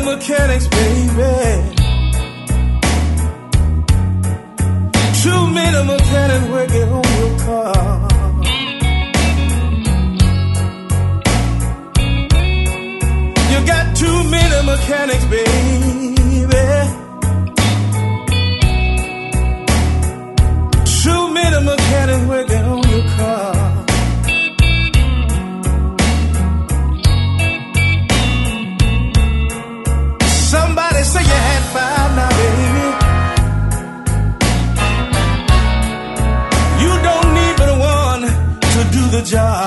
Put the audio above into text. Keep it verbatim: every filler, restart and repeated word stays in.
mechanics, baby. Too many mechanics working on your car. You got too many mechanics, baby. Too many mechanics working on your car. Somebody say you had five now, baby. You don't need but one to do the job.